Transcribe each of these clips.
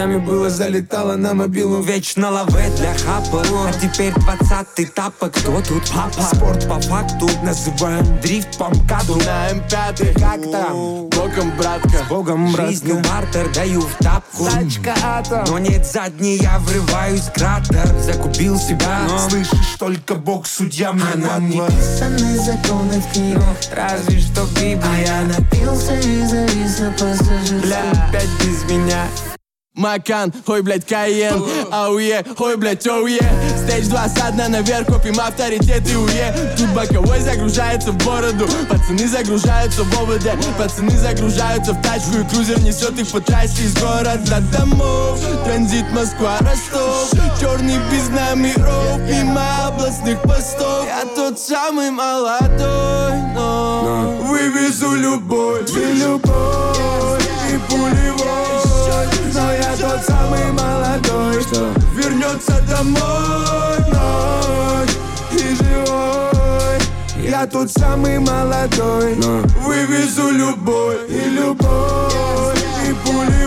нами было, залетало на мобилу. Вечно лаве для хапа, а теперь 20-й тапок. Кто тут папа? Спорт по факту называем дрифт по МКАДу. На М5, как там? Богом, братка. Богом, жизнью бартер даю в тапку. Тачка атом. Но нет задней, я врываюсь в кратер. Закупил себя, Слышишь, только Бог судья мне нам не писаны законы в книгах, разве что Библия. я напился и завис на пассажирской. Бля, опять без меня. Макан, ой, блядь, Кайен, ауе, ой, блядь, оуе. Стейдж 2 со дна наверх, копим авторитет и уе. Тут боковой загружается в бороду, пацаны загружаются в ОВД. Пацаны загружаются в тачку, и крузер несет их по трассе из города домов. Транзит Москва, Ростов, черный без номеров, мимо областных постов. Я тот самый молодой, но вывезу любовь, и любовь, и пулевой. Но я тот самый молодой, что вернется домой ночь и живой. Я тот самый молодой, но вывезу любовь, и любовь, и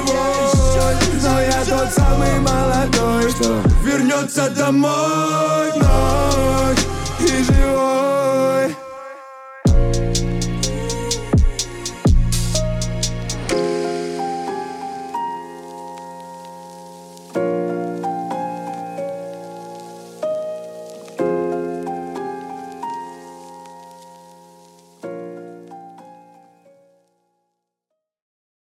пулевой. Но я тот самый молодой, что вернется домой